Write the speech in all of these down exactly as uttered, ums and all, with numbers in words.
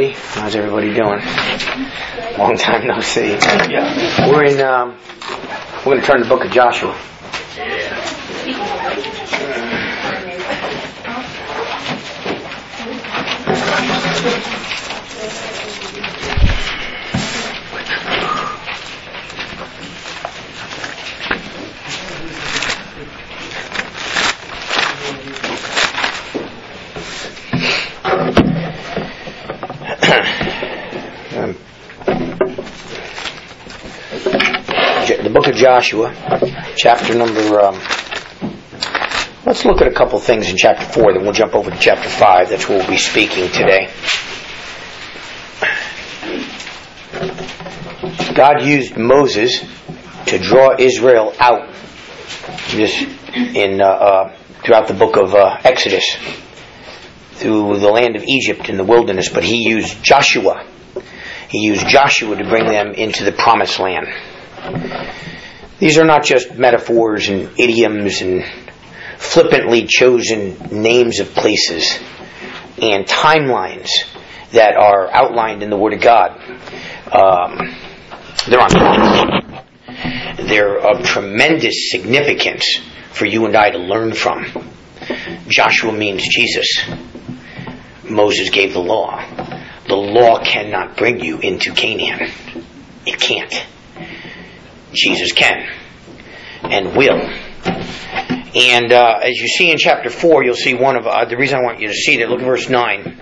everybody. How's everybody doing? Long time no see. Yeah. We're in. Um, we're going to turn to the book of Joshua. The book of Joshua, chapter number, um, let's look at a couple things in chapter four, then we'll jump over to chapter five. That's where we'll be speaking today. God used Moses to draw Israel out just in, uh, uh, throughout the book of uh, Exodus, through the land of Egypt in the wilderness, but he used Joshua. He used Joshua to bring them into the promised land. These are not just metaphors and idioms and flippantly chosen names of places and timelines that are outlined in the Word of God. Um, they're on They're of tremendous significance for you and I to learn from. Joshua means Jesus. Moses gave the law. The law cannot bring you into Canaan. It can't. Jesus can and will. And uh, as you see in chapter four, you'll see one of uh, the reason I want you to see that. Look at verse nine.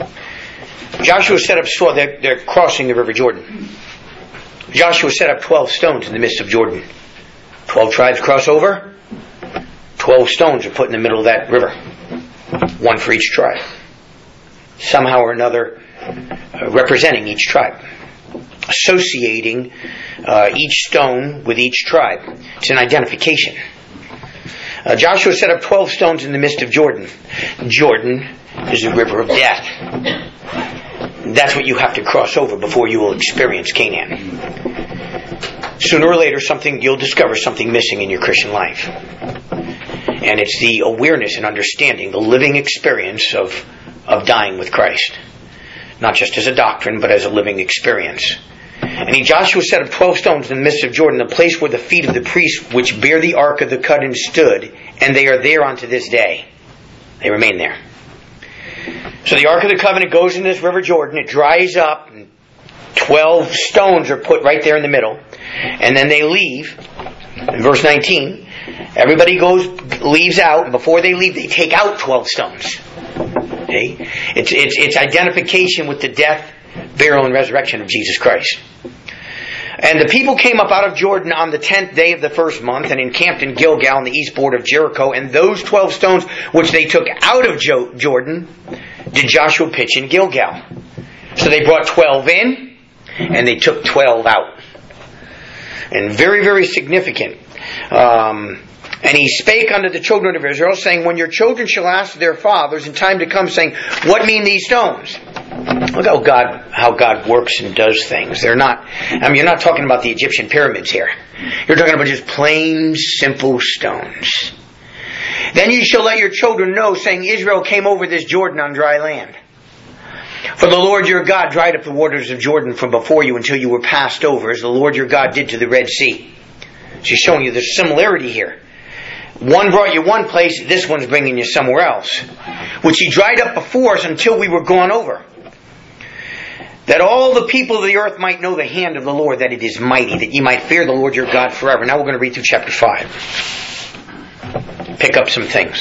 Joshua set up so they're, they're crossing the river Jordan. Joshua set up twelve stones in the midst of Jordan. Twelve tribes cross over. Twelve stones are put in the middle of that river. One for each tribe. Somehow or another, uh, representing each tribe. Associating uh, each stone with each tribe. It's an identification. Uh, Joshua set up twelve stones in the midst of Jordan. Jordan is the river of death. That's what you have to cross over before you will experience Canaan. Sooner or later, something you'll discover something missing in your Christian life. And it's the awareness and understanding, the living experience of, of dying with Christ. Not just as a doctrine, but as a living experience. And he, Joshua set up twelve stones in the midst of Jordan, the place where the feet of the priests which bear the ark of the covenant stood, and they are there unto this day. They remain there. So the ark of the covenant goes in this river Jordan, it dries up, and twelve stones are put right there in the middle, and then they leave. In verse nineteen, everybody goes, leaves out, and before they leave, they take out twelve stones. Okay? It's, it's, it's identification with the death, burial, and resurrection of Jesus Christ. And the people came up out of Jordan on the tenth day of the first month and encamped in Gilgal on the east border of Jericho. And those twelve stones which they took out of jo- Jordan did Joshua pitch in Gilgal. So they brought twelve in and they took twelve out. And very, very significant. Um, and he spake unto the children of Israel, saying, when your children shall ask their fathers in time to come, saying, what mean these stones? Look how God how God works and does things. They're not, I mean, you're not talking about the Egyptian pyramids here. You're talking about just plain, simple stones. Then you shall let your children know, saying, Israel came over this Jordan on dry land. For the Lord your God dried up the waters of Jordan from before you until you were passed over, as the Lord your God did to the Red Sea. She's showing you there's similarity here. One brought you one place, this one's bringing you somewhere else. Which he dried up before us until we were gone over. That all the people of the earth might know the hand of the Lord, that it is mighty, that ye might fear the Lord your God forever. Now we're going to read through chapter five. Pick up some things.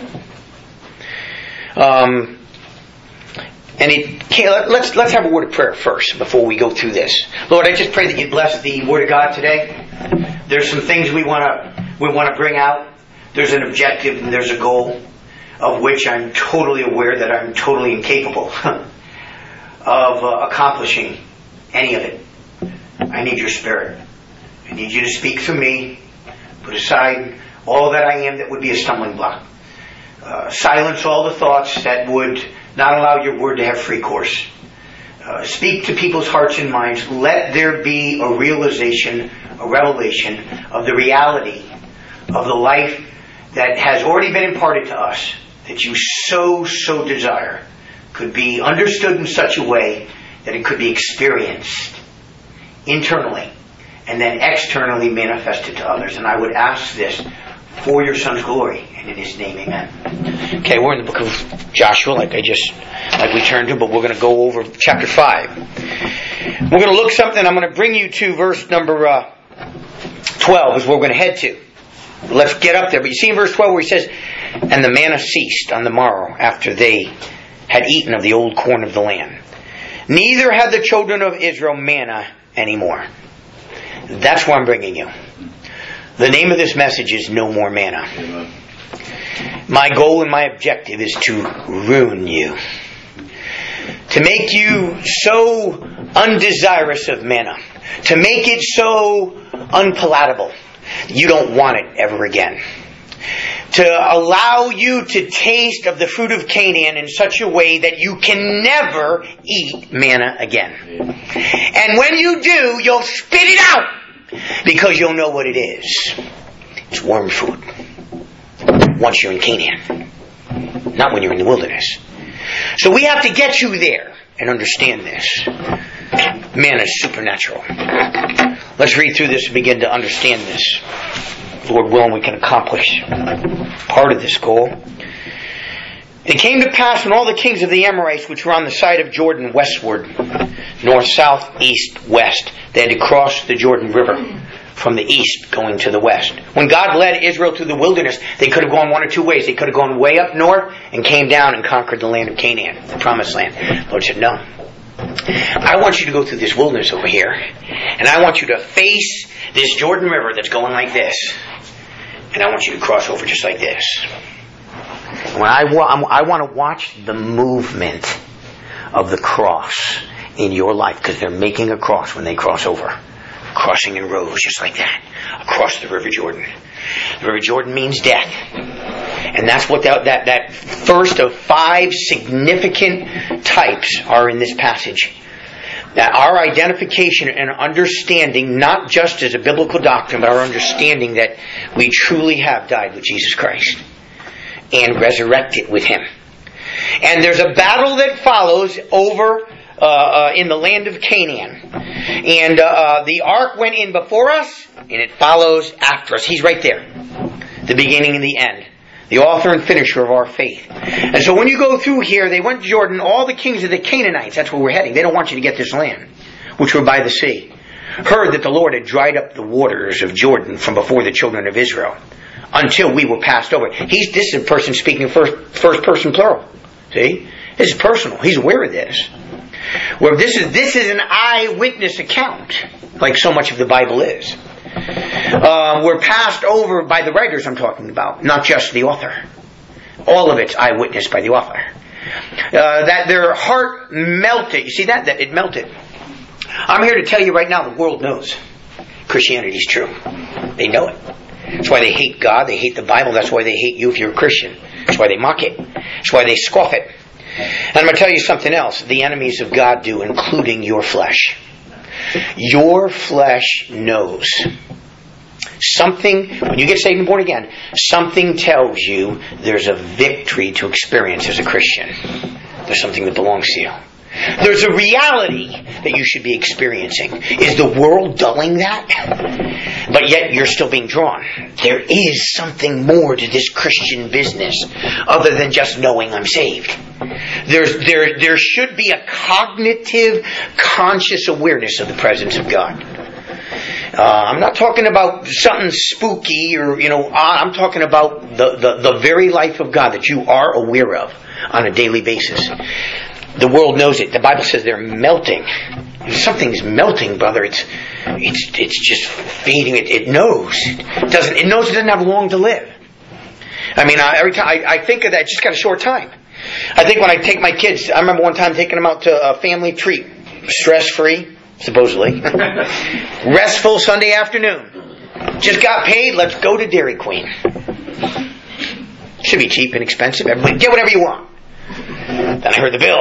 Um, and it can't, let's let's have a word of prayer first before we go through this. Lord, I just pray that you bless the Word of God today. There's some things we want to we want to bring out. There's an objective and there's a goal of which I'm totally aware that I'm totally incapable of uh, accomplishing any of it. I need your Spirit. I need you to speak through me. Put aside all that I am that would be a stumbling block. Uh, silence all the thoughts that would not allow your word to have free course. Uh, speak to people's hearts and minds. Let there be a realization, a revelation of the reality of the life that has already been imparted to us, that you so, so desire could be understood in such a way that it could be experienced internally and then externally manifested to others. And I would ask this for your Son's glory, and in His name, amen. Okay, we're in the book of Joshua, like I just, like we turned to, but we're going to go over chapter five. We're going to look something, I'm going to bring you to verse number uh, twelve is where we're going to head to. Let's get up there. But you see in verse twelve where he says, and the manna ceased on the morrow after they had eaten of the old corn of the land. Neither had the children of Israel manna anymore. That's where I'm bringing you. The name of this message is No More Manna. Amen. My goal and my objective is to ruin you. To make you so undesirous of manna. To make it so unpalatable. You don't want it ever again. To allow you to taste of the fruit of Canaan in such a way that you can never eat manna again. And when you do, you'll spit it out. Because you'll know what it is. It's worm food. Once you're in Canaan. Not when you're in the wilderness. So we have to get you there and understand this. Manna is supernatural. Let's read through this and begin to understand this. Lord willing, we can accomplish part of this goal. It came to pass when all the kings of the Amorites, which were on the side of Jordan westward, north, south, east, west, they had to cross the Jordan River from the east going to the west. When God led Israel through the wilderness, they could have gone one or two ways. They could have gone way up north and came down and conquered the land of Canaan, the promised land. The Lord said, no. I want you to go through this wilderness over here, and I want you to face this Jordan River that's going like this. And I want you to cross over just like this. When I, wa- I want to watch the movement of the cross in your life, because they're making a cross when they cross over. Crossing in rows, just like that. Across the River Jordan. The River Jordan means death. And that's what that, that, that first of five significant types are in this passage. That our identification and understanding, not just as a biblical doctrine, but our understanding that we truly have died with Jesus Christ. And resurrected with Him. And there's a battle that follows over uh, uh, in the land of Canaan. And uh, uh, the ark went in before us, and it follows after us. He's right there. The beginning and the end. The author and finisher of our faith. And so when you go through here, they went to Jordan, all the kings of the Canaanites, that's where we're heading. They don't want you to get this land, which were by the sea. Heard that the Lord had dried up the waters of Jordan from before the children of Israel. Until we were passed over. He's this is a person speaking first first person plural. See? This is personal. He's aware of this. Well, this is this is an eyewitness account, like so much of the Bible is. Uh, we're passed over by the writers I'm talking about, not just the author. All of it's eyewitnessed by the author. Uh, that their heart melted. You see that? That it melted. I'm here to tell you right now, the world knows Christianity is true. They know it. That's why they hate God, they hate the Bible, that's why they hate you if you're a Christian. That's why they mock it. That's why they scoff it. And I'm going to tell you something else. The enemies of God do, including your flesh. Your flesh knows. Something, when you get saved and born again, something tells you there's a victory to experience as a Christian. There's something that belongs to you. There's a reality that you should be experiencing. Is the world dulling that? But yet you're still being drawn. There is something more to this Christian business other than just knowing I'm saved. There's, there, there should be a cognitive, conscious awareness of the presence of God. Uh, I'm not talking about something spooky or, you know, I'm talking about the, the, the very life of God that you are aware of on a daily basis. The world knows it. The Bible says they're melting. If something's melting, brother, it's it's it's just fading. It, it knows. It doesn't. It knows it doesn't have long to live. I mean, I, every time I, I think of that, it's just got a short time. I think when I take my kids, I remember one time taking them out to a family treat, stress-free, supposedly, restful Sunday afternoon. Just got paid. Let's go to Dairy Queen. Should be cheap and expensive. Everybody get whatever you want. Then I heard the bill.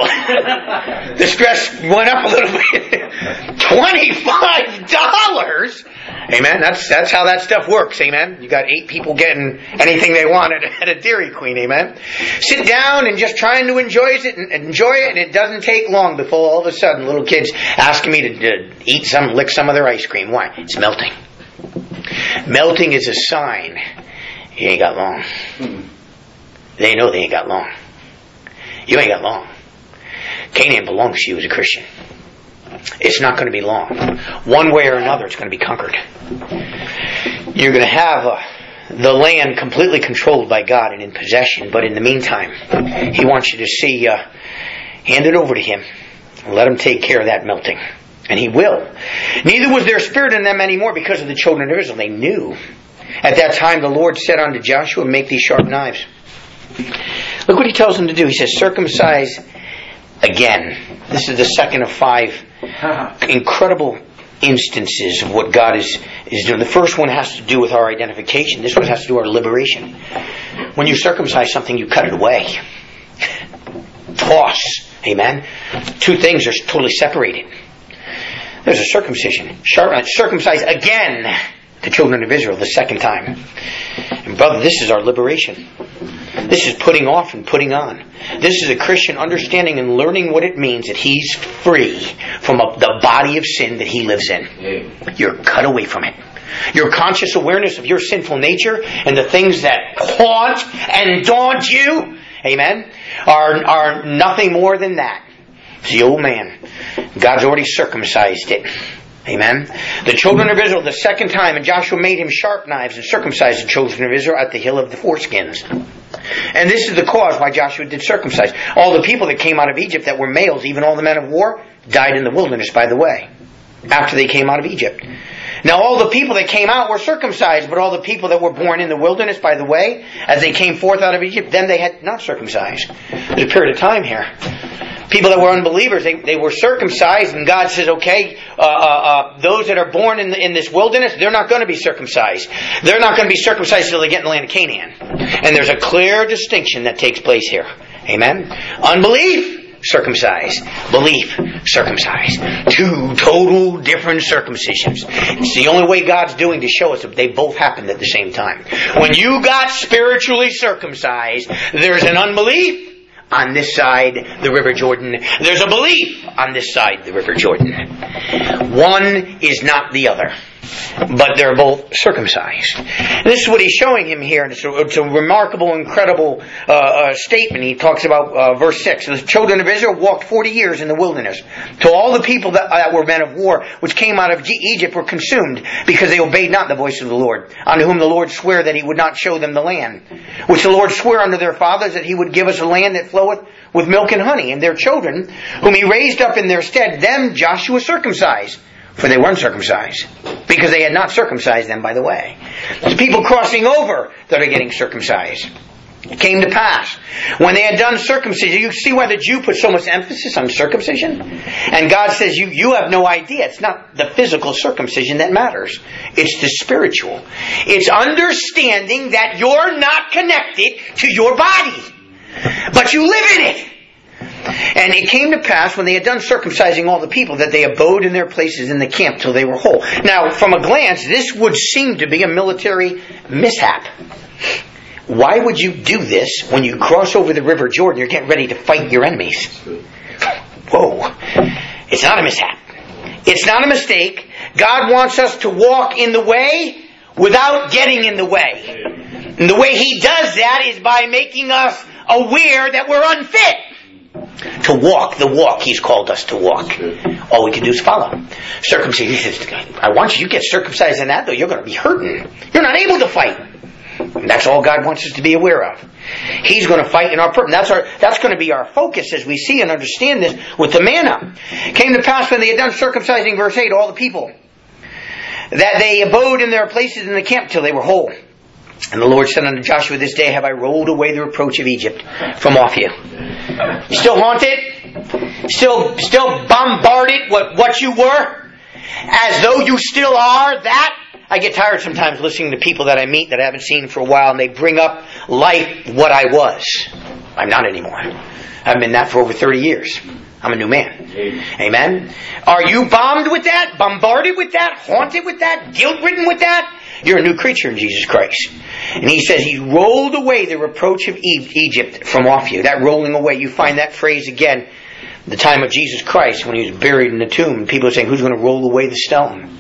The stress went up a little bit. twenty-five dollars? Amen? That's that's how that stuff works, amen? You got eight people getting anything they want at, at a Dairy Queen, amen? Sit down and just trying to enjoy it, and enjoy it, and it doesn't take long before all of a sudden little kids asking me to, to eat some, lick some of their ice cream. Why? It's melting. Melting is a sign you ain't got long. They know they ain't got long. You ain't got long. Canaan belongs to you as a Christian. It's not going to be long. One way or another, it's going to be conquered. You're going to have uh, the land completely controlled by God and in possession, but in the meantime, He wants you to see, uh, hand it over to Him. Let Him take care of that melting. And He will. Neither was there spirit in them anymore because of the children of Israel. They knew. At that time the Lord said unto Joshua, make these sharp knives. Look what He tells them to do. He says, circumcise again. This is the second of five incredible instances of what God is, is doing. The first one has to do with our identification. This one has to do with our liberation. When you circumcise something, you cut it away. Toss. Amen? Two things are totally separated. There's a circumcision. Circumcise again the children of Israel the second time. And brother, this is our liberation. This is putting off and putting on. This is a Christian understanding and learning what it means that he's free from a, the body of sin that he lives in. You're cut away from it. Your conscious awareness of your sinful nature and the things that haunt and daunt you, amen, are, are nothing more than that. It's the old man. God's already circumcised it. Amen. The children of Israel the second time, and Joshua made him sharp knives and circumcised the children of Israel at the hill of the foreskins. And this is the cause why Joshua did circumcise. All the people that came out of Egypt that were males, even all the men of war, died in the wilderness by the way, after they came out of Egypt. Now all the people that came out were circumcised, but all the people that were born in the wilderness by the way, as they came forth out of Egypt, then they had not circumcised. There's a period of time here. People that were unbelievers, they, they were circumcised, and God says, okay, uh, uh, uh, those that are born in, the, in this wilderness, they're not going to be circumcised. They're not going to be circumcised until they get in the land of Canaan. And there's a clear distinction that takes place here. Amen? Unbelief, circumcised. Belief, circumcised. Two total different circumcisions. It's the only way God's doing to show us that they both happened at the same time. When you got spiritually circumcised, there's an unbelief on this side, the River Jordan. There's a belief on this side, the River Jordan. One is not the other, but they're both circumcised. And this is what he's showing him here. It's a, it's a remarkable, incredible uh, uh, statement. He talks about uh, verse six. The children of Israel walked forty years in the wilderness, till all the people that, that were men of war, which came out of Egypt, were consumed, because they obeyed not the voice of the Lord, unto whom the Lord sware that He would not show them the land, which the Lord sware unto their fathers, that He would give us a land that floweth with milk and honey. And their children, whom He raised up in their stead, them Joshua circumcised, for they weren't circumcised, because they had not circumcised them by the way. There's people crossing over that are getting circumcised. It came to pass, when they had done circumcision, you see why the Jew put so much emphasis on circumcision? And God says, you, you have no idea. It's not the physical circumcision that matters. It's the spiritual. It's understanding that you're not connected to your body, but you live in it. And it came to pass, when they had done circumcising all the people, that they abode in their places in the camp till they were whole. Now, from a glance, this would seem to be a military mishap. Why would you do this when you cross over the River Jordan? You're getting ready to fight your enemies. Whoa. It's not a mishap. It's not a mistake. God wants us to walk in the way without getting in the way. And the way He does that is by making us aware that we're unfit to walk the walk He's called us to walk. All we can do is follow. Circumcision. He says, I want you to get circumcised in that, though you're going to be hurting. You're not able to fight. And that's all God wants us to be aware of. He's going to fight in our purpose. That's our. That's going to be our focus as we see and understand this with the manna. It came to pass, when they had done circumcising, verse eight, all the people, that they abode in their places in the camp till they were whole. And the Lord said unto Joshua, this day have I rolled away the reproach of Egypt from off you. You still haunted? Still, still bombarded what, what you were? As though you still are that? I get tired sometimes listening to people that I meet that I haven't seen for a while, and they bring up life what I was. I'm not anymore. I've been that for over thirty years. I'm a new man. Amen? Are you bombed with that? Bombarded with that? Haunted with that? Guilt-ridden with that? You're a new creature in Jesus Christ. And he says he rolled away the reproach of Egypt from off you. That rolling away, you find that phrase again, the time of Jesus Christ when he was buried in the tomb. And people are saying, who's going to roll away the stone?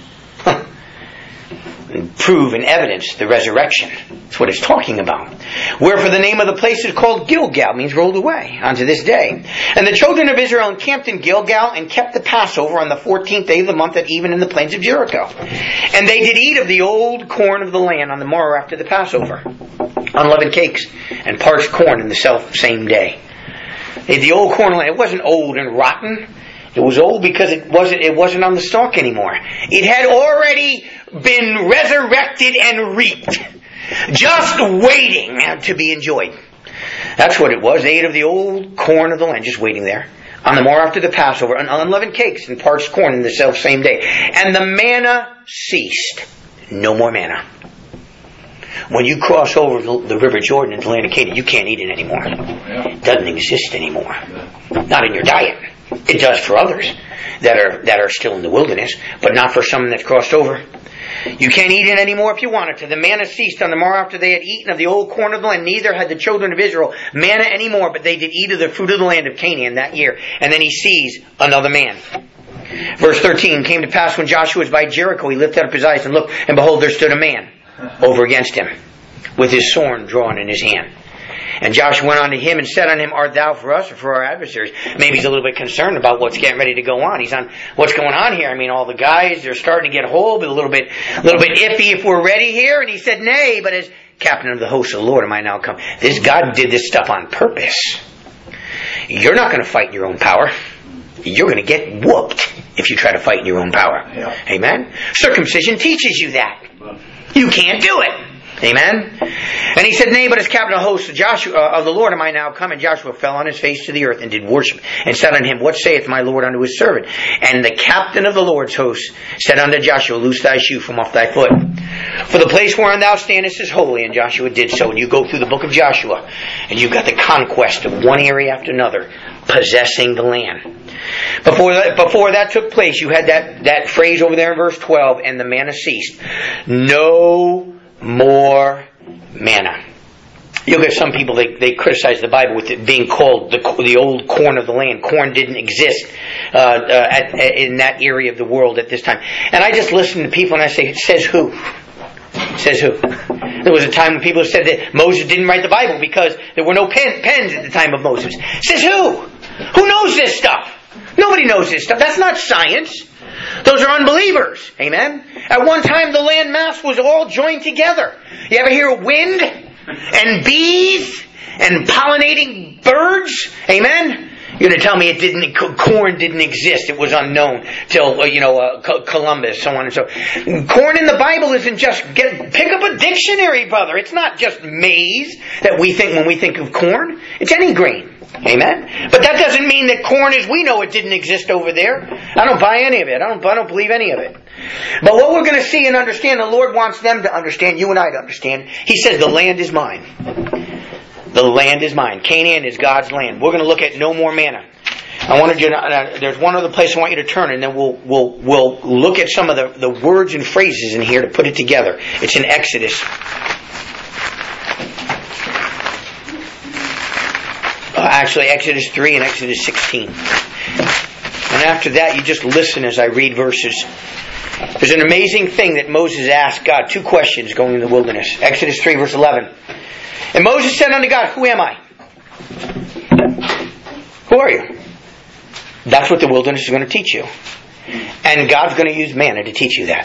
And prove and evidence the resurrection. That's what it's talking about. Wherefore the name of the place is called Gilgal, means rolled away, unto this day. And the children of Israel encamped in Gilgal and kept the Passover on the fourteenth day of the month at even in the plains of Jericho. And they did eat of the old corn of the land on the morrow after the Passover, unleavened cakes and parched corn in the self same day. They, the old corn of the land, it wasn't old and rotten. It was old because it wasn't, it wasn't on the stalk anymore. It had already been resurrected and reaped, just waiting to be enjoyed. That's what it was. They ate of the old corn of the land, just waiting there. On the morrow after the Passover, and unleavened cakes and parched corn in the self same day. And the manna ceased. No more manna. When you cross over the River Jordan into the land of Canaan, you can't eat it anymore. It doesn't exist anymore. Not in your diet. It does for others that are that are still in the wilderness, but not for someone that's crossed over. You can't eat it anymore if you wanted to. The manna ceased on the morrow after they had eaten of the old corn of the land. Neither had the children of Israel manna anymore, but they did eat of the fruit of the land of Canaan that year. And then he sees another man. Verse thirteen, came to pass when Joshua was by Jericho, he lifted up his eyes and looked, and behold, there stood a man over against him, with his sword drawn in his hand. And Joshua went on to him and said on him, art thou for us or for our adversaries? Maybe he's a little bit concerned about what's getting ready to go on. He's on, what's going on here? I mean, all the guys, they're starting to get hold, but a little bit, a little bit iffy if we're ready here. And he said, nay, but as captain of the host of the Lord am I now come. This God did this stuff on purpose. You're not going to fight in your own power. You're going to get whooped if you try to fight in your own power. Yeah. Amen? Circumcision teaches you that. You can't do it. Amen? And he said, nay, but as captain of the host of, Joshua, uh, of the Lord am I now come. And Joshua fell on his face to the earth and did worship, and said unto him, what saith my Lord unto his servant? And the captain of the Lord's host said unto Joshua, loose thy shoe from off thy foot, for the place wherein thou standest is holy. And Joshua did so. And you go through the book of Joshua, and you've got the conquest of one area after another, possessing the land. Before that, before that took place, you had that, that phrase over there in verse twelve, and the manna ceased. No more manna. You'll get some people, they, they criticize the Bible with it being called the, the old corn of the land. Corn didn't exist uh, uh, at, in that area of the world at this time. And I just listen to people and I say, says who? Says who? There was a time when people said that Moses didn't write the Bible because there were no pen, pens at the time of Moses. Says who? Who knows this stuff? Nobody knows this stuff. That's not science. Those are unbelievers. Amen? At one time the land mass was all joined together. You ever hear of wind and bees and pollinating birds? Amen? You're going to tell me it didn't, corn didn't exist. It was unknown till, you know, uh, Columbus, so on and so. Corn in the Bible isn't just, get, pick up a dictionary, brother. It's not just maize that we think when we think of corn. It's any grain. Amen? But that doesn't mean that corn as we know it didn't exist over there. I don't buy any of it. I don't, I don't believe any of it. But what we're going to see and understand, the Lord wants them to understand, you and I to understand. He says the land is mine. The land is mine. Canaan is God's land. We're going to look at no more manna. I wanted you to, uh, there's one other place I want you to turn, and then we'll we'll we'll look at some of the, the words and phrases in here to put it together. It's in Exodus. Uh, actually, Exodus three and Exodus sixteen. And after that, you just listen as I read verses. There's an amazing thing that Moses asked God. Two questions going in the wilderness. Exodus three, verse eleven. And Moses said unto God, who am I? Who are you? That's what the wilderness is going to teach you. And God's going to use manna to teach you that.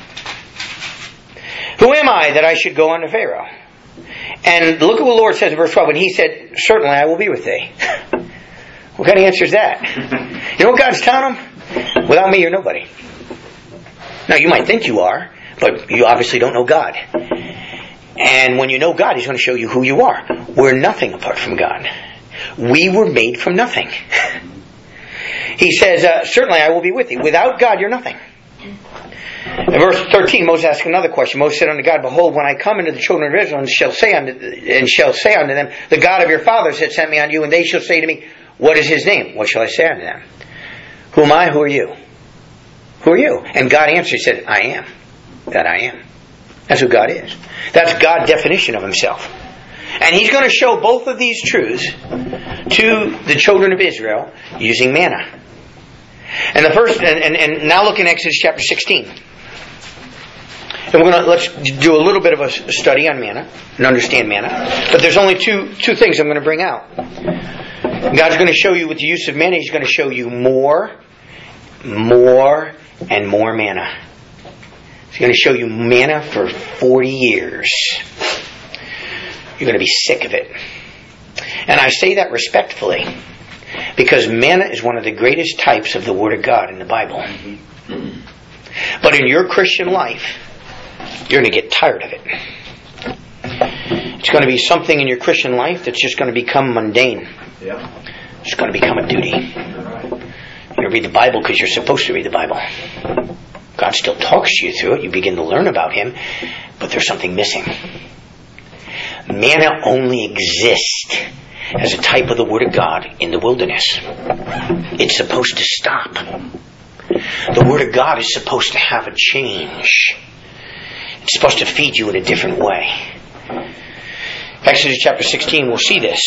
Who am I that I should go unto Pharaoh? And look at what the Lord says in verse twelve. And he said, certainly I will be with thee. What kind of answer is that? You know what God's telling him? Without me, you're nobody. Now, you might think you are, but you obviously don't know God. And when you know God, He's going to show you who you are. We're nothing apart from God. We were made from nothing. He says, uh, certainly I will be with thee. Without God, you're nothing. In verse thirteen, Moses asked another question. Moses said unto God, behold, when I come into the children of Israel and shall say unto, and shall say unto them, the God of your fathers hath sent me unto you, and they shall say to me, What is his name? What shall I say unto them? Who am I? Who are you? Who are you? And God answered, he said, I am that I am. That's who God is. That's God's definition of himself. And he's going to show both of these truths to the children of Israel using manna. And the first, and, and, and now look in Exodus chapter sixteen. And we're going to, let's do a little bit of a study on manna and understand manna. But there's only two, two things I'm going to bring out. God's going to show you with the use of manna, he's going to show you more, more, and more manna. He's going to show you manna for forty years. You're going to be sick of it. And I say that respectfully, because manna is one of the greatest types of the Word of God in the Bible. But in your Christian life, you're going to get tired of it. It's going to be something in your Christian life that's just going to become mundane. It's going to become a duty. You're going to read the Bible because you're supposed to read the Bible. God still talks to you through it. You begin to learn about Him, but there's something missing. Manna only exists as a type of the Word of God in the wilderness. It's supposed to stop. The Word of God is supposed to have a change. It's supposed to feed you in a different way. Exodus chapter sixteen, we'll see this.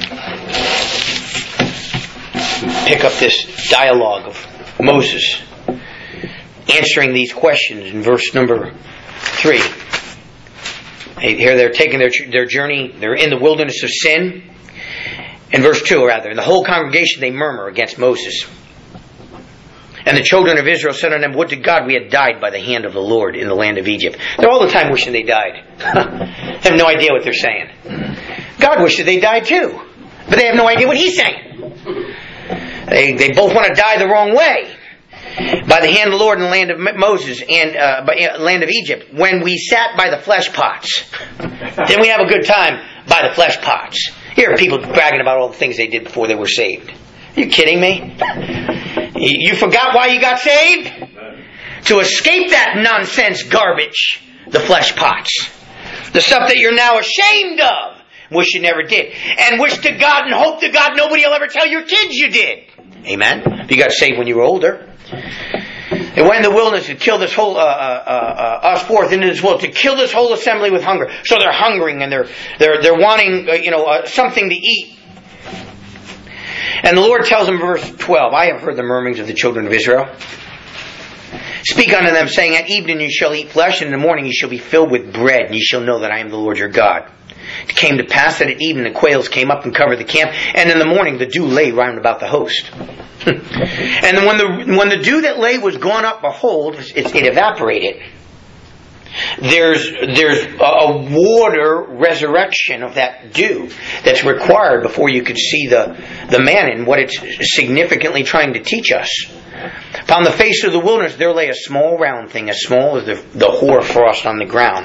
Pick up this dialogue of Moses answering these questions in verse number three. Here they're taking their their journey. They're in the wilderness of sin. In verse two, rather, and the whole congregation, they murmur against Moses. And the children of Israel said unto them, would to God we had died by the hand of the Lord in the land of Egypt. They're all the time wishing they died. They have no idea what they're saying. God wishes they died too. But they have no idea what He's saying. They, they both want to die the wrong way. By the hand of the Lord in the land of Moses and uh, by, uh, land of Egypt, when we sat by the flesh pots. Then we have a good time by the flesh pots. Here are people bragging about all the things they did before they were saved. Are you kidding me? You forgot why you got saved? To escape that nonsense garbage, the flesh pots. The stuff that you're now ashamed of. Wish you never did. And wish to God and hope to God nobody will ever tell your kids you did. Amen? You got saved when you were older. They went in the wilderness to kill this whole, uh, uh, uh, us forth into this world, to kill this whole assembly with hunger. So they're hungering and they're, they're, they're wanting, uh, you know, uh, something to eat. And the Lord tells them, verse twelve, I have heard the murmurings of the children of Israel. Speak unto them, saying, at evening you shall eat flesh, and in the morning you shall be filled with bread, and ye shall know that I am the Lord your God. It came to pass that at evening the quails came up and covered the camp, and in the morning the dew lay round about the host. And when the when the dew that lay was gone up, behold, it, it evaporated. There's there's a water resurrection of that dew that's required before you could see the, the manna and what it's significantly trying to teach us. Upon the face of the wilderness there lay a small round thing, as small as the, the hoar frost on the ground.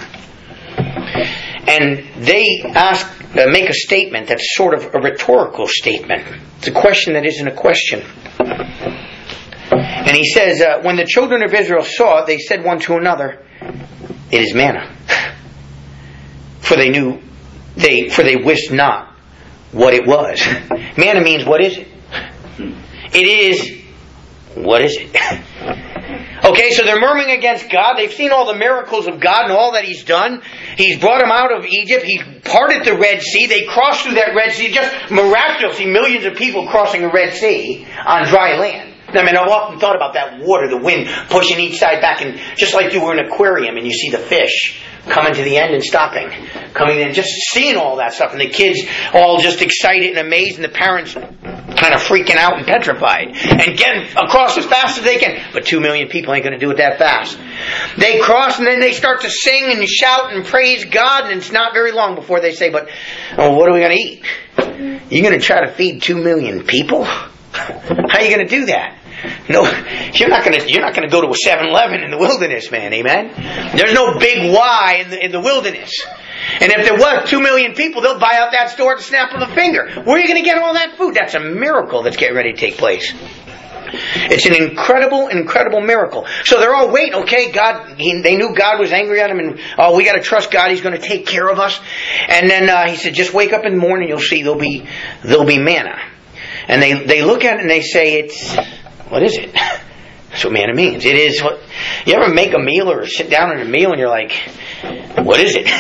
And they ask, uh, make a statement that's sort of a rhetorical statement. It's a question that isn't a question. And he says, uh, when the children of Israel saw it, they said one to another, it is manna. For they knew, they for they wist not what it was. Manna means, what is it? It is, what is it? Okay, so they're murmuring against God. They've seen all the miracles of God and all that He's done. He's brought them out of Egypt. He parted the Red Sea. They crossed through that Red Sea. Just miraculously, millions of people crossing the Red Sea on dry land. I mean, I've often thought about that water, the wind pushing each side back, and just like you were in an aquarium and you see the fish coming to the end and stopping, coming in, just seeing all that stuff, and the kids all just excited and amazed, and the parents kind of freaking out and petrified, and getting across as fast as they can. But two million people ain't going to do it that fast. They cross, and then they start to sing and shout and praise God, and it's not very long before they say, but, oh, what are we going to eat? You're going to try to feed two million people? How are you going to do that? No, you're not going to. You're not going to go to a seven eleven in the wilderness, man. Amen. There's no big Y in the, in the wilderness. And if there was two million people, they'll buy out that store at the snap of a finger. Where are you going to get all that food? That's a miracle that's getting ready to take place. It's an incredible, incredible miracle. So they're all waiting. Okay, God. He, they knew God was angry at them, and oh, we got to trust God. He's going to take care of us. And then uh, He said, just wake up in the morning. You'll see there'll be there'll be manna. And they, they look at it and they say, "It's what is it?" That's what manna means. It is what you ever make a meal or sit down at a meal and you're like, "What is it?"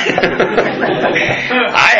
I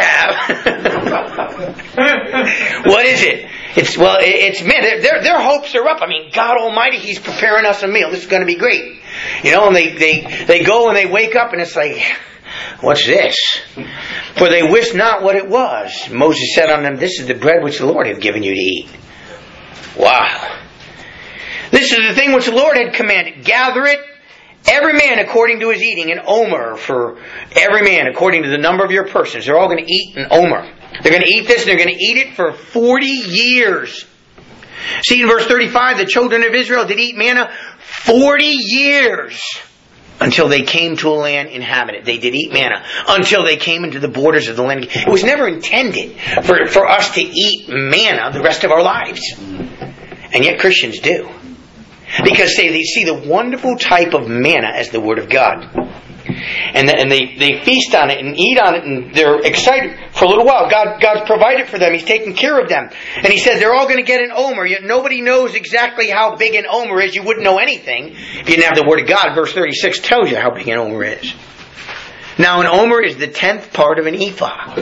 have. What is it? It's well, it, it's man. Their their hopes are up. I mean, God Almighty, He's preparing us a meal. This is going to be great, you know. And they they they go and they wake up and it's like, "What's this?" For they wist not what it was. Moses said unto them, "This is the bread which the Lord hath given you to eat." Wow. This is the thing which the Lord had commanded. Gather it, every man according to his eating, an omer for every man according to the number of your persons. They're all going to eat an omer. They're going to eat this and they're going to eat it for forty years. See in verse thirty-five, the children of Israel did eat manna forty years until they came to a land inhabited. They did eat manna until they came into the borders of the land. It was never intended for, for us to eat manna the rest of our lives. And yet Christians do. Because they, they see the wonderful type of manna as the Word of God. And, the, and they, they feast on it and eat on it and they're excited for a little while. God, God's provided for them. He's taken care of them. And He says they're all going to get an omer. Yet nobody knows exactly how big an omer is. You wouldn't know anything if you didn't have the Word of God. Verse thirty-six tells you how big an omer is. Now an omer is the tenth part of an ephah.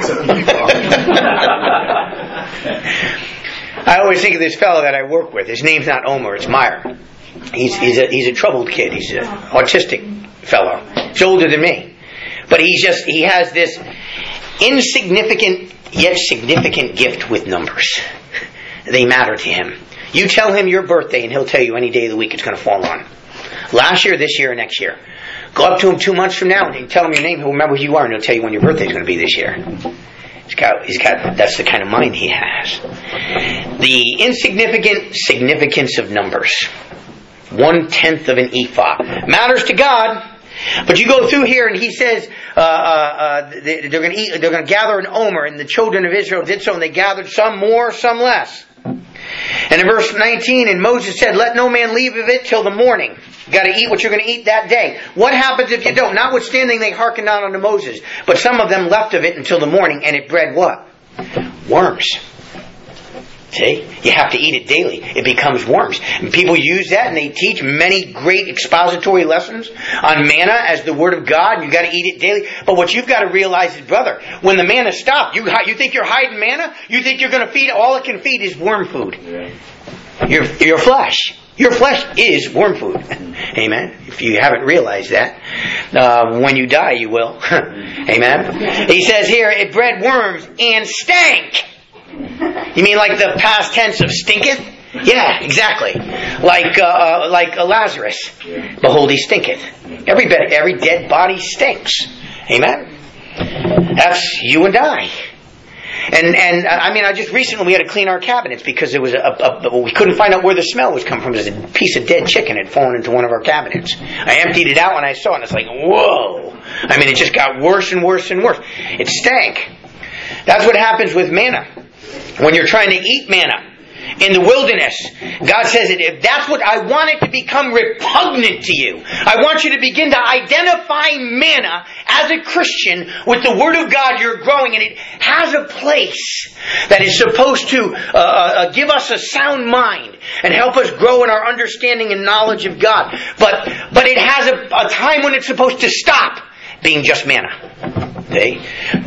I always think of this fellow that I work with. His name's not Omer, it's Meyer. He's, he's, a, he's a troubled kid. He's an autistic fellow. He's older than me. But he's just, he has this insignificant yet significant gift with numbers. They matter to him. You tell him your birthday and he'll tell you any day of the week it's going to fall on. Last year, this year, or next year. Go up to him two months from now and tell him your name, he'll remember who you are and he'll tell you when your birthday is going to be this year. He's got, he's got, that's the kind of mind he has. The insignificant significance of numbers. One tenth of an ephah. Matters to God. But you go through here and he says, uh, uh, uh, they, they're going to eat, they're going to gather an omer, and the children of Israel did so, and they gathered some more, some less. And in verse nineteen, and Moses said, "Let no man leave of it till the morning." You got to eat what you're going to eat that day. What happens if you don't? Notwithstanding, they hearkened not unto Moses, but some of them left of it until the morning, and it bred what? Worms. See? You have to eat it daily. It becomes worms. And people use that and they teach many great expository lessons on manna as the Word of God, and you've got to eat it daily. But what you've got to realize is, brother, when the manna stopped, you, you think you're hiding manna? You think you're going to feed, all it can feed is worm food. Your, your flesh. Your flesh is worm food. Amen. If you haven't realized that, uh, when you die you will. Amen. He says here, it bred worms and stank. You mean like the past tense of stinketh? Yeah, exactly. Like uh, uh, like uh, Lazarus. Behold, he stinketh. Every bed, every dead body stinks. Amen. That's you and I. And and uh, I mean, I just recently we had to clean our cabinets because there was a, a, a we couldn't find out where the smell was coming from. There's a piece of dead chicken had fallen into one of our cabinets. I emptied it out when I saw it, and it's like, whoa! I mean, it just got worse and worse and worse. It stank. That's what happens with manna. When you're trying to eat manna in the wilderness, God says that if that's what I want it to become repugnant to you. I want you to begin to identify manna as a Christian with the Word of God you're growing, and it has a place that is supposed to uh, uh, give us a sound mind and help us grow in our understanding and knowledge of God. But but it has a, a time when it's supposed to stop being just manna. Okay?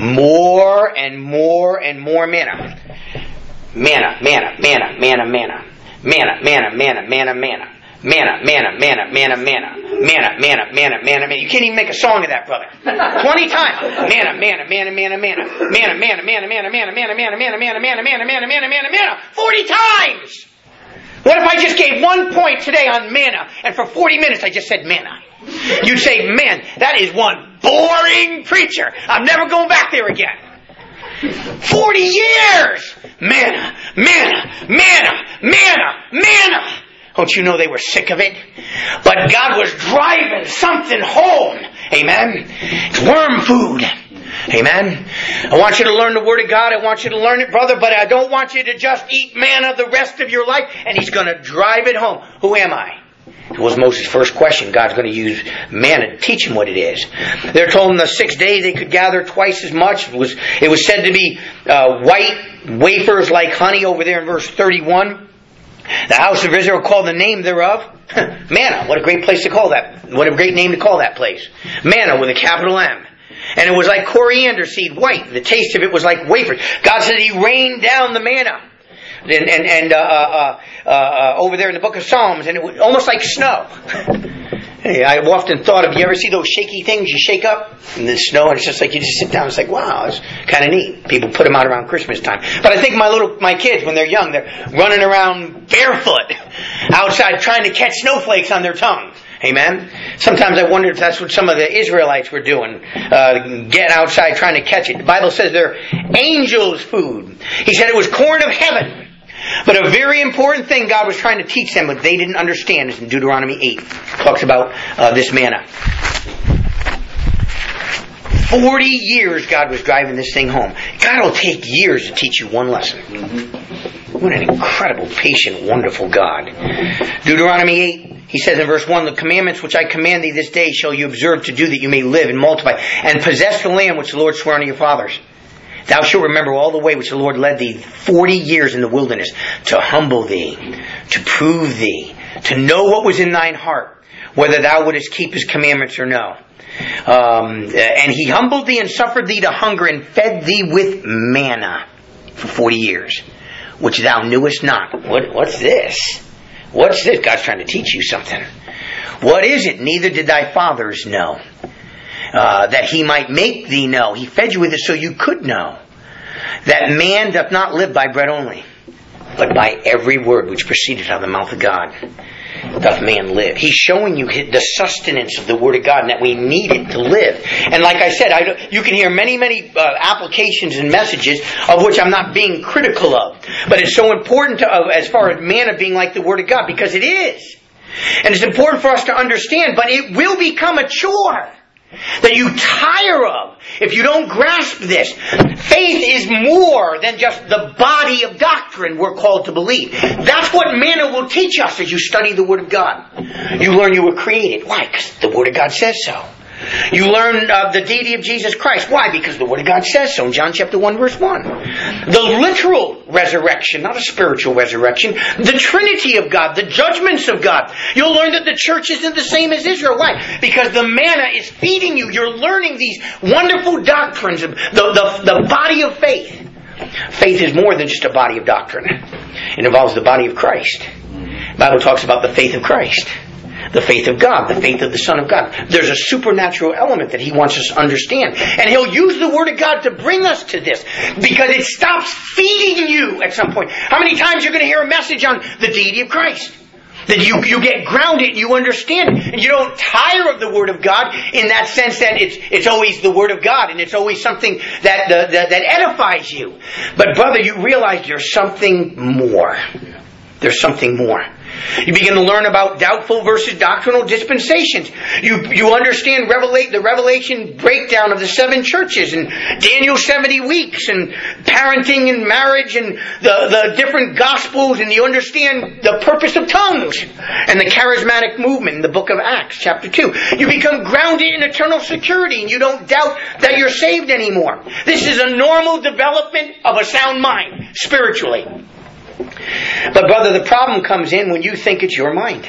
More and more and more manna. Manna, manna, manna, manna, manna. Manna, manna, manna, manna, manna. Manna, manna, manna, manna, manna. Manna, manna, manna, manna, manna. You can't even make a song of that, brother. Twenty times. Manna, manna, manna, manna, manna. Manna, manna, manna, manna, manna, manna, manna, manna, manna, manna, manna, manna, manna, manna, manna. Forty times! What if I just gave one point today on manna, and for forty minutes I just said manna? You'd say, man, that is one boring preacher. I'm never going back there again. Forty years! Manna, manna, manna, manna, manna. Don't you know they were sick of it? But God was driving something home. Amen? It's worm food. Amen? I want you to learn the Word of God. I want you to learn it, brother, but I don't want you to just eat manna the rest of your life. And He's going to drive it home. Who am I? It was Moses' first question. God's going to use manna to teach him what it is. They're told in the sixth day they could gather twice as much. It was, it was said to be uh, white wafers like honey over there in verse thirty-one. The house of Israel called the name thereof manna. What a great place to call that. What a great name to call that place. Manna with a capital M. And it was like coriander seed, white. The taste of it was like wafers. God said He rained down the manna. And, and, and uh, uh, uh, uh, over there in the book of Psalms, and it was almost like snow. Hey, I've often thought of, you ever see those shaky things you shake up in the snow, and it's just like you just sit down. It's like, wow, it's kind of neat. People put them out around Christmas time. But I think my little my kids, when they're young, they're running around barefoot outside trying to catch snowflakes on their tongue. Amen. Sometimes I wonder if that's what some of the Israelites were doing, uh, getting outside trying to catch it. The Bible says they're angels' food. He said it was corn of heaven. But a very important thing God was trying to teach them, but they didn't understand, is in Deuteronomy eight. It talks about uh, this manna. Forty years God was driving this thing home. God will take years to teach you one lesson. What an incredible, patient, wonderful God. Deuteronomy eight, He says in verse one, the commandments which I command thee this day shall you observe to do, that you may live and multiply, and possess the land which the Lord swore unto your fathers. Thou shalt remember all the way which the Lord led thee forty years in the wilderness, to humble thee, to prove thee, to know what was in thine heart, whether thou wouldest keep His commandments or no. Um, and He humbled thee and suffered thee to hunger, and fed thee with manna for forty years, which thou knewest not. What, what's this? What's this? God's trying to teach you something. What is it? Neither did thy fathers know. Uh, that He might make thee know. He fed you with it so you could know that man doth not live by bread only, but by every word which proceedeth out of the mouth of God doth man live. He's showing you the sustenance of the Word of God, and that we need it to live. And like I said, I, you can hear many, many uh, applications and messages of which I'm not being critical of. But it's so important to, uh, as far as manna being like the Word of God, because it is. And it's important for us to understand, but it will become a chore that you tire of if you don't grasp this. Faith is more than just the body of doctrine we're called to believe. That's what manna will teach us as you study the Word of God. You learn you were created. Why? Because the Word of God says so. You learn uh, the deity of Jesus Christ. Why? Because the Word of God says so in John chapter one verse one. The literal resurrection, not a spiritual resurrection. The Trinity of God, the judgments of God. You'll learn that the church isn't the same as Israel. Why? Because the manna is feeding you. You're learning these wonderful doctrines of the, the, the body of faith. Faith is more than just a body of doctrine. It involves the body of Christ. The Bible talks about the faith of Christ. The faith of God, the faith of the Son of God. There's a supernatural element that He wants us to understand. And He'll use the Word of God to bring us to this, because it stops feeding you at some point. How many times you're going to hear a message on the deity of Christ? That you, you get grounded and you understand it. And you don't tire of the Word of God in that sense that it's it's always the Word of God, and it's always something that, the, that, that edifies you. But brother, you realize there's something more. There's something more. You begin to learn about doubtful versus doctrinal dispensations. You you understand revelate, the revelation breakdown of the seven churches and Daniel's seventy weeks and parenting and marriage and the, the different gospels, and you understand the purpose of tongues and the charismatic movement in the book of Acts chapter two. You become grounded in eternal security, and you don't doubt that you're saved anymore. This is a normal development of a sound mind spiritually. But brother, the problem comes in when you think it's your mind.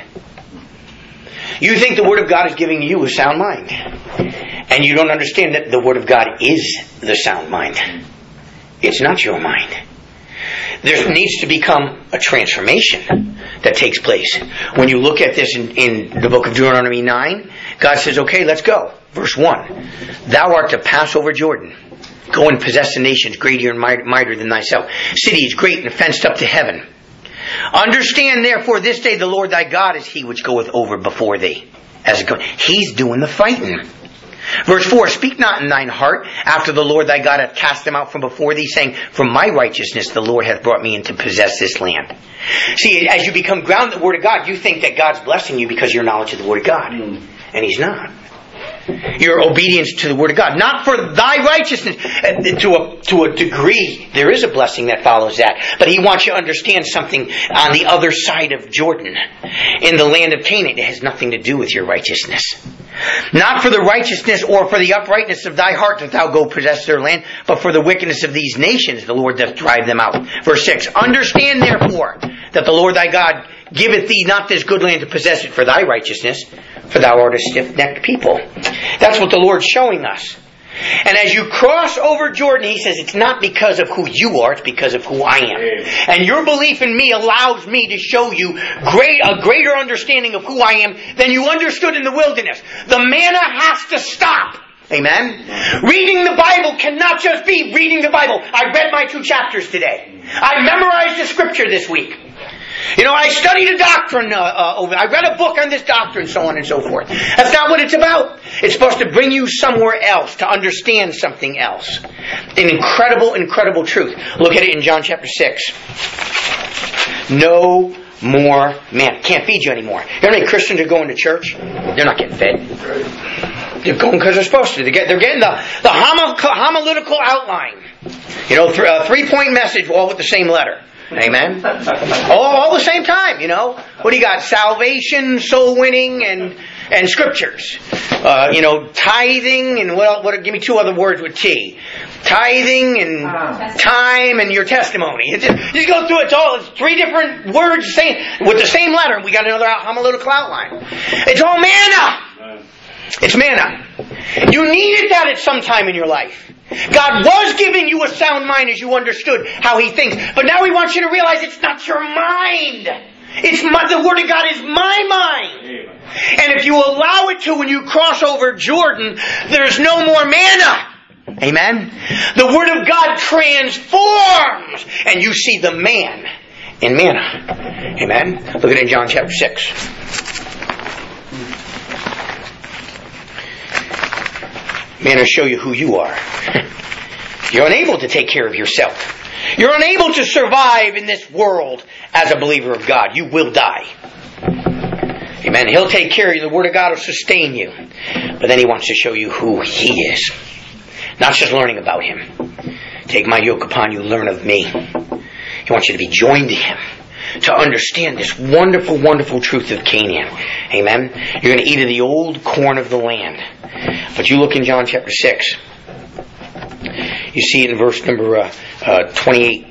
You think the Word of God is giving you a sound mind. And you don't understand that the Word of God is the sound mind. It's not your mind. There needs to become a transformation that takes place. When you look at this in, in the book of Deuteronomy nine, God says, okay, let's go. Verse one, thou art to pass over Jordan. Go and possess the nations greater and mightier than thyself. Cities great and fenced up to heaven. Understand therefore this day the Lord thy God is He which goeth over before thee. As it goes, He's doing the fighting. Verse four, speak not in thine heart after the Lord thy God hath cast them out from before thee, saying, from my righteousness the Lord hath brought me in to possess this land. See, as you become grounded in the Word of God, you think that God's blessing you because of your knowledge of the Word of God. And He's not. your obedience to the Word of God. Not for thy righteousness. To a, to a degree, there is a blessing that follows that. But He wants you to understand something on the other side of Jordan. In the land of Canaan, it has nothing to do with your righteousness. Not for the righteousness or for the uprightness of thy heart that thou go possess their land, but for the wickedness of these nations the Lord doth drive them out. Verse six, understand therefore that the Lord thy God giveth thee not this good land to possess it for thy righteousness, for thou art a stiff-necked people. That's what the Lord's showing us. And as you cross over Jordan, He says, it's not because of who you are, it's because of who I am. And your belief in me allows me to show you great a greater understanding of who I am than you understood in the wilderness. The manna has to stop. Amen? Reading the Bible cannot just be reading the Bible. I read my two chapters today. I memorized the scripture this week. You know, I studied a doctrine uh, uh, over. I read a book on this doctrine, so on and so forth. That's not what it's about. It's supposed to bring you somewhere else, to understand something else. An incredible, incredible truth. Look at it in John chapter six. No more man. Can't feed you anymore. You know how many Christians are going to church? They're not getting fed. They're going because they're supposed to. They're getting, they're getting the, the homo, homiletical outline. You know, th- a three-point message all with the same letter. Amen. All, all the same time, you know. What do you got? Salvation, soul winning, and and scriptures. Uh, you know, tithing and what? What? Give me two other words with T. Tithing and time and your testimony. It's just, you go through it. It's all it's three different words saying with the same letter. And we got another homiletical outline. It's all manna. It's manna. You needed that at some time in your life. God was giving you a sound mind as you understood how He thinks. But now He wants you to realize it's not your mind. It's my, the Word of God is my mind. Amen. And if you allow it to when you cross over Jordan, there's no more manna. Amen? The Word of God transforms. And you see the man in manna. Amen? Look at it in John chapter six. Man, I'll show you who you are. You're unable to take care of yourself. You're unable to survive in this world as a believer of God. You will die. Amen. He'll take care of you. The Word of God will sustain you. But then He wants to show you who He is. Not just learning about Him. Take my yoke upon you, learn of me. He wants you to be joined to Him. To understand this wonderful, wonderful truth of Canaan. Amen. You're going to eat of the old corn of the land. But you look in John chapter six. You see it in verse number uh, uh, twenty-eight.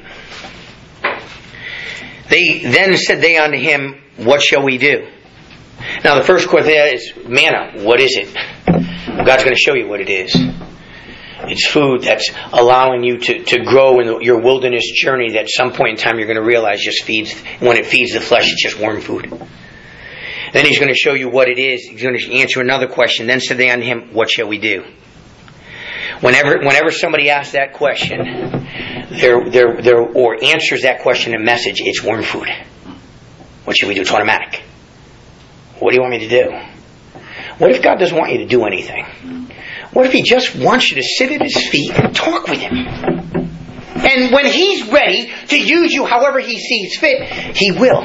They then said they unto Him, what shall we do? Now the first question is manna. What is it? God's going to show you what it is. It's food that's allowing you to, to grow in your wilderness journey that at some point in time you're going to realize just feeds, when it feeds the flesh, it's just worm food. Then He's going to show you what it is. He's going to answer another question. Then said they unto Him, what shall we do? Whenever whenever somebody asks that question, they're, they're, they're, or answers that question in a message, it's worm food. What should we do? It's automatic. What do you want me to do? What if God doesn't want you to do anything? What if He just wants you to sit at His feet and talk with Him? And when He's ready to use you however He sees fit, He will.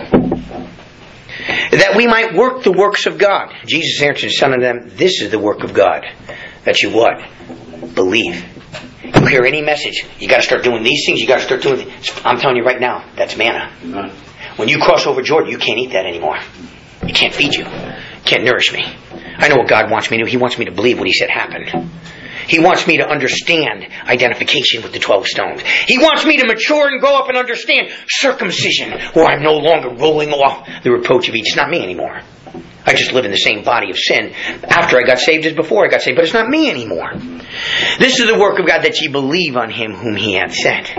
That we might work the works of God. Jesus answered Son of them, this is the work of God. That you what? Believe. You hear any message, you got to start doing these things, you got to start doing... I'm telling you right now, that's manna. Amen. When you cross over Jordan, you can't eat that anymore. It can't feed you. It can't nourish me. I know what God wants me to do. He wants me to believe what He said happened. He wants me to understand identification with the twelve stones. He wants me to mature and grow up and understand circumcision, where I'm no longer rolling off the reproach of each. It's not me anymore. I just live in the same body of sin after I got saved as before I got saved, but it's not me anymore. This is the work of God, that ye believe on Him whom He hath sent.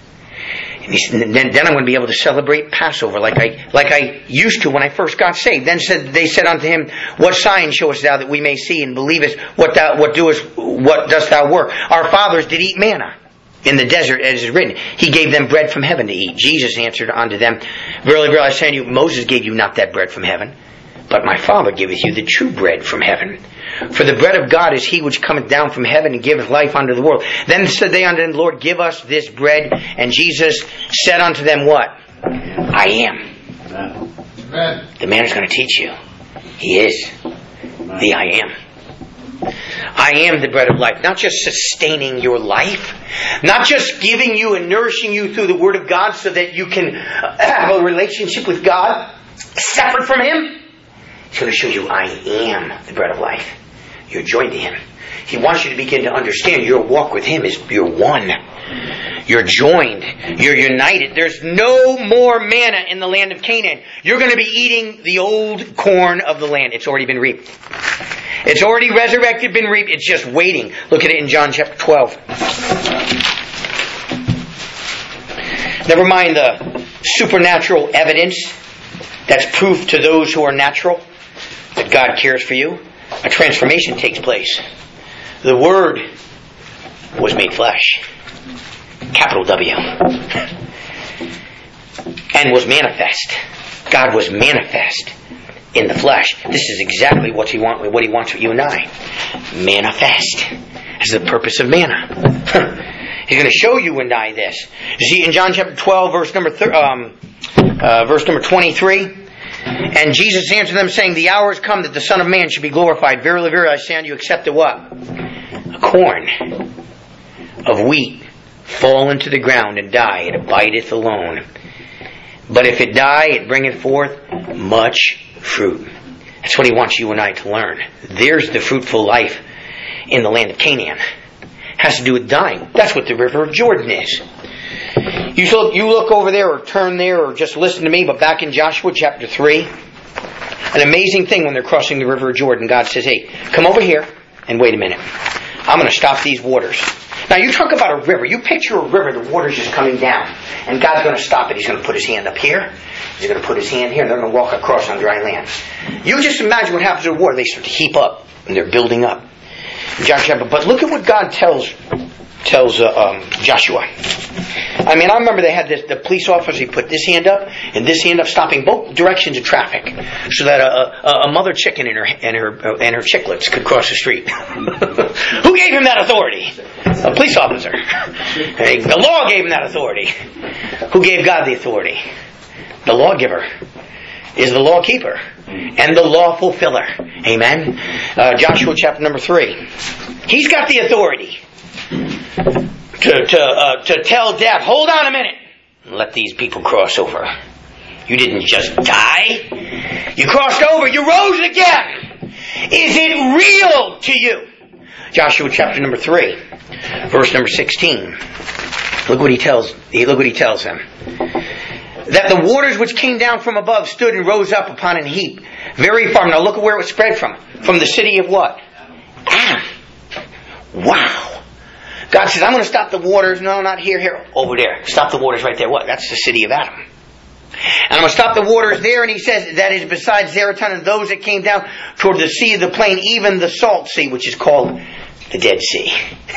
And then, then I'm going to be able to celebrate Passover like I like I used to when I first got saved. Then said they said unto Him, what sign showest thou that we may see and believe us? What thou what doest what dost thou work? Our fathers did eat manna in the desert, as is written. He gave them bread from heaven to eat. Jesus answered unto them, verily, verily, I say unto you, Moses gave you not that bread from heaven, but my Father giveth you the true bread from heaven. For the bread of God is He which cometh down from heaven and giveth life unto the world. Then said they unto him, Lord, give us this bread. And Jesus said unto them, what? I am. Amen. The man is going to teach you. He is Amen. The I am. I am the bread of life. Not just sustaining your life. Not just giving you and nourishing you through the Word of God so that you can have a relationship with God separate from Him. He's going to show you I am the bread of life. You're joined to Him. He wants you to begin to understand your walk with Him is you're one. You're joined. You're united. There's no more manna in the land of Canaan. You're going to be eating the old corn of the land. It's already been reaped. It's already resurrected, been reaped. It's just waiting. Look at it in John chapter twelve. Never mind the supernatural evidence that's proof to those who are natural that God cares for you. A transformation takes place. The Word was made flesh. Capital W. And was manifest. God was manifest in the flesh. This is exactly what He wants, what He wants with you and I. Manifest. This is the purpose of manna. He's going to show you and I this. You see, in John chapter twelve, verse number thir- um, uh, verse number twenty-three, and Jesus answered them, saying, "The hour has come that the Son of Man should be glorified. Verily, verily, I say unto you, except the what? A corn of wheat fall into the ground and die, it abideth alone. But if it die, it bringeth forth much fruit." That's what He wants you and I to learn. There's the fruitful life in the land of Canaan. It has to do with dying. That's what the river of Jordan is. You look, you look over there or turn there or just listen to me, but back in Joshua chapter three, an amazing thing when they're crossing the river of Jordan, God says, "Hey, come over here and wait a minute. I'm going to stop these waters." Now you talk about a river. You picture a river, the water's just coming down. And God's going to stop it. He's going to put His hand up here. He's going to put His hand here. And they're going to walk across on dry land. You just imagine what happens to the water. They start to heap up. And they're building up. But look at what God tells tells uh, um, Joshua. I mean, I remember they had this, the police officer, he put this hand up and this hand up, stopping both directions of traffic, so that a, a, a mother chicken and her and her and her chicklets could cross the street. Who gave him that authority? A police officer. The law gave him that authority. Who gave God the authority? The lawgiver is the law keeper and the law fulfiller. Amen. Uh, Joshua chapter number three. He's got the authority to to uh, to tell death, hold on a minute, let these people cross over. You didn't just die. You crossed over. You rose again. Is it real to you? Joshua chapter number three, verse number sixteen. Look what he tells. Look what he tells them. That the waters which came down from above stood and rose up upon an heap, very far. Now look at where it was spread from. From the city of what? Adam. Wow. God says, I'm going to stop the waters. No, not here, here. Over there. Stop the waters right there. What? That's the city of Adam. And I'm going to stop the waters there. And He says, that is besides Zeratan and those that came down toward the sea of the plain, even the salt sea, which is called the Dead Sea.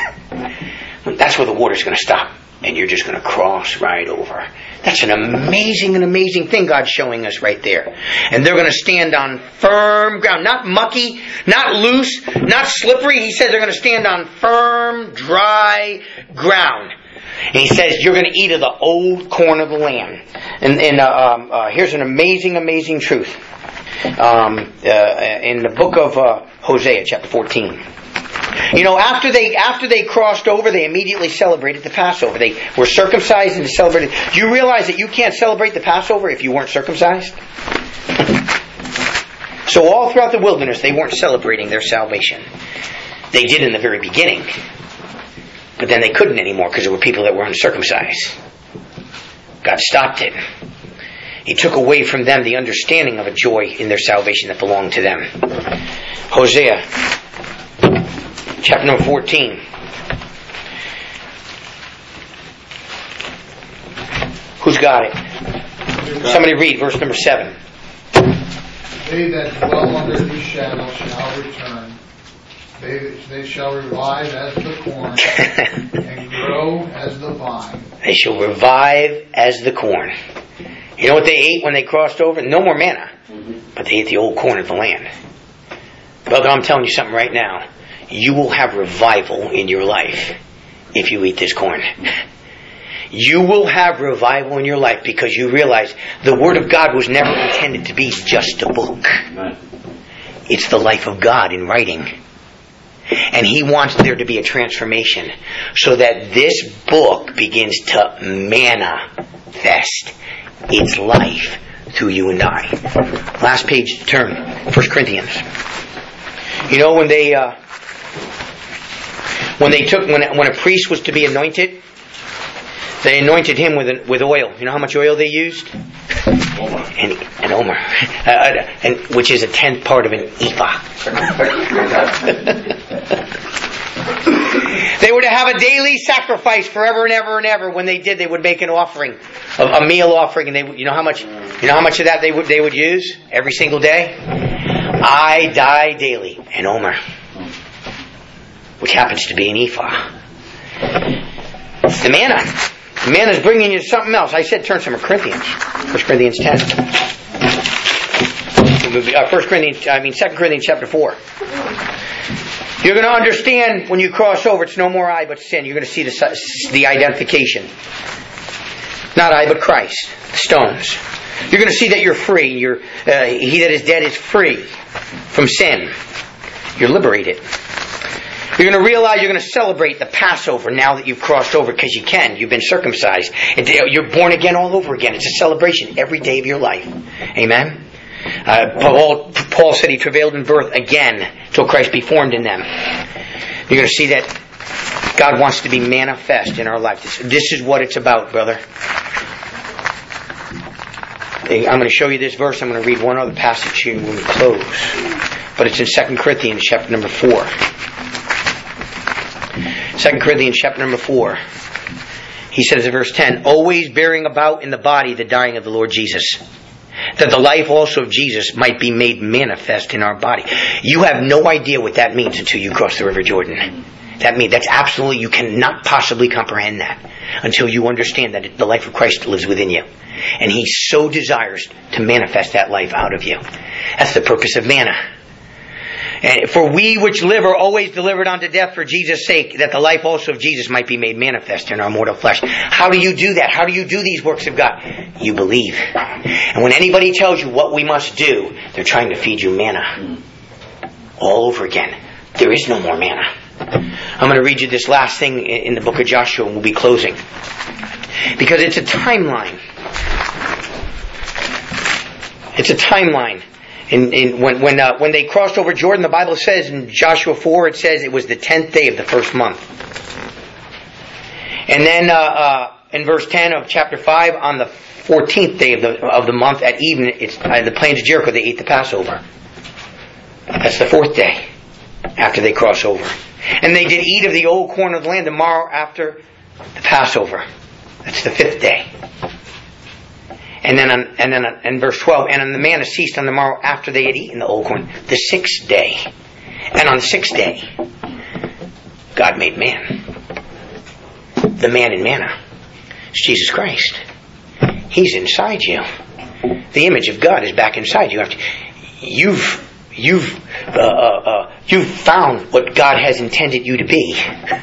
That's where the water's going to stop. And you're just going to cross right over. That's an amazing, an amazing thing God's showing us right there. And they're going to stand on firm ground. Not mucky, not loose, not slippery. He says they're going to stand on firm, dry ground. And He says you're going to eat of the old corn of the land. And, and uh, um, uh, here's an amazing, amazing truth. Um, uh, in the book of uh, Hosea, chapter fourteen. You know, after they after they crossed over, they immediately celebrated the Passover. They were circumcised and celebrated. Do you realize that you can't celebrate the Passover if you weren't circumcised? So all throughout the wilderness, they weren't celebrating their salvation. They did in the very beginning. But then they couldn't anymore because there were people that were uncircumcised. God stopped it. He took away from them the understanding of a joy in their salvation that belonged to them. Hosea chapter number fourteen. Who's got it? Somebody read verse number seven. They that dwell under his shadow shall return. They, they shall revive as the corn and grow as the vine. They shall revive as the corn. You know what they ate when they crossed over? No more manna. But they ate the old corn of the land. Brother, I'm telling you something right now. You will have revival in your life if you eat this corn. You will have revival in your life because you realize the Word of God was never intended to be just a book. It's the life of God in writing. And He wants there to be a transformation so that this book begins to manifest its life through you and I. Last page, turn. First Corinthians. You know when they uh, when they took when when a priest was to be anointed, they anointed him with an, with oil. You know how much oil they used? An, an omer, uh, and, which is a tenth part of an ephah. They were to have a daily sacrifice forever and ever and ever. When they did, they would make an offering, a, a meal offering, and they, you know how much, you know how much of that they would they would use every single day. I die daily, an omer, which happens to be an ephah. It's the manna. The manna is bringing you something else. I said turn to Corinthians, First Corinthians ten. Uh, First Corinthians, I mean Second Corinthians chapter four. You're going to understand when you cross over, it's no more I but sin. You're going to see the, the identification. Not I but Christ. The stones. You're going to see that you're free. You're, uh, he that is dead is free from sin. You're liberated. You're going to realize you're going to celebrate the Passover now that you've crossed over, because you can. You've been circumcised. You're born again all over again. It's a celebration every day of your life. Amen? Uh, Paul, Paul said he travailed in birth again till Christ be formed in them. You're going to see that God wants to be manifest in our life. This, this is what it's about, brother. I'm going to show you this verse. I'm going to read one other passage here when we close. But it's in Second Corinthians chapter number four. Second Corinthians chapter number four. He says in verse ten, always bearing about in the body the dying of the Lord Jesus, that the life also of Jesus might be made manifest in our body. You have no idea what that means until you cross the River Jordan. That means that's absolutely, you cannot possibly comprehend that until you understand that the life of Christ lives within you. And He so desires to manifest that life out of you. That's the purpose of manna. And for we which live are always delivered unto death for Jesus' sake, that the life also of Jesus might be made manifest in our mortal flesh. How do you do that? How do you do these works of God? You believe. And when anybody tells you what we must do, they're trying to feed you manna. All over again. There is no more manna. I'm going to read you this last thing in the book of Joshua, and we'll be closing. Because it's a timeline. It's a timeline. In, in, when when, uh, when they crossed over Jordan, the Bible says in Joshua four, it says it was the tenth day of the first month. And then uh, uh, in verse ten of chapter five, on the fourteenth day of the of the month at evening, it's uh, the plains of Jericho, they ate the Passover. That's the fourth day after they cross over. And they did eat of the old corn of the land the morrow after the Passover. That's the fifth day. And then, on, and then, on, in verse twelve, and on the manna ceased on the morrow after they had eaten the old corn, the sixth day. And on the sixth day, God made man. The man in manna is Jesus Christ. He's inside you. The image of God is back inside you. You've you've uh, uh, uh, you've found what God has intended you to be.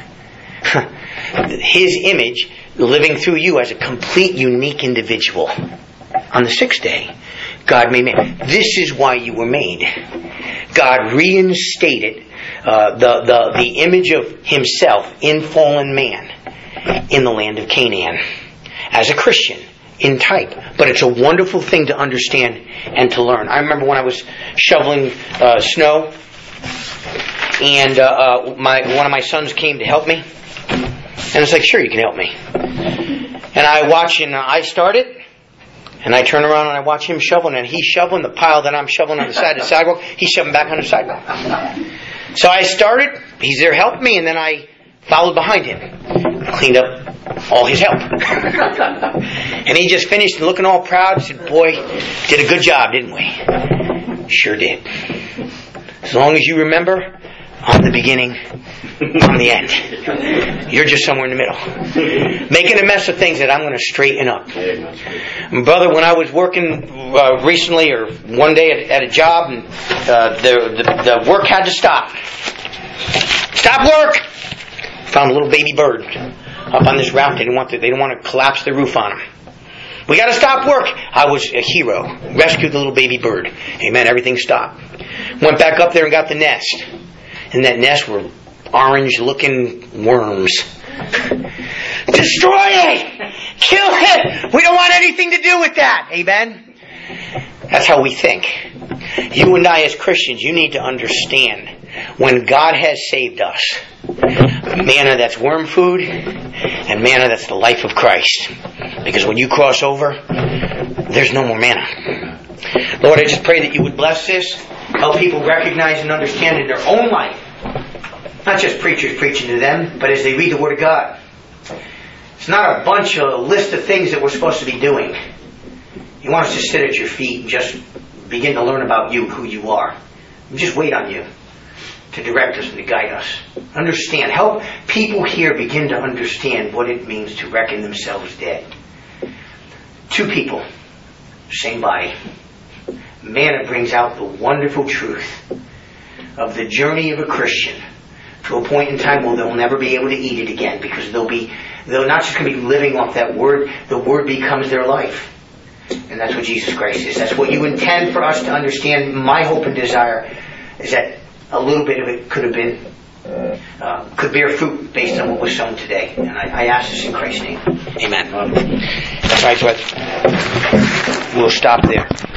His image living through you as a complete, unique individual. On the sixth day, God made man. This is why you were made. God reinstated uh, the, the, the image of Himself in fallen man in the land of Canaan as a Christian in type. But it's a wonderful thing to understand and to learn. I remember when I was shoveling uh, snow, and uh, uh, my one of my sons came to help me, and it's like, sure, you can help me. And I watch, and I start it. And I turn around and I watch him shoveling, and he's shoveling the pile that I'm shoveling on the side of the sidewalk. He's shoving back on the sidewalk. So I started, he's there helping me, and then I followed behind him. Cleaned up all his help. And he just finished and looking all proud and said, boy, did a good job, didn't we? Sure did. As long as you remember, I'm the beginning, I'm the end. You're just somewhere in the middle. Making a mess of things that I'm going to straighten up. Brother, when I was working uh, recently or one day at, at a job, and uh, the, the, the work had to stop. Stop work! Found a little baby bird up on this route. They didn't want to, they didn't want to collapse the roof on him. We got to stop work. I was a hero. Rescued the little baby bird. Amen. Everything stopped. Went back up there and got the nest. in that nest were orange-looking worms. Destroy it! Kill it! We don't want anything to do with that. Amen? That's how we think. You and I as Christians, you need to understand when God has saved us, manna that's worm food and manna that's the life of Christ. Because when you cross over, there's no more manna. Lord, I just pray that you would bless this, help people recognize and understand in their own life, not just preachers preaching to them, but as they read the Word of God. It's not a bunch of list of things that we're supposed to be doing. You want us to sit at your feet and just begin to learn about you, who you are. We just wait on you to direct us and to guide us. Understand. Help people here begin to understand what it means to reckon themselves dead. Two people, same body. Manna brings out the wonderful truth of the journey of a Christian to a point in time where they'll never be able to eat it again, because they'll be they're not just going to be living off that word. The word becomes their life. And that's what Jesus Christ is. That's what you intend for us to understand. My hope and desire is that a little bit of it could have been, uh, could bear fruit based on what was sown today. And I, I ask this in Christ's name. Amen. That's right, but we'll stop there.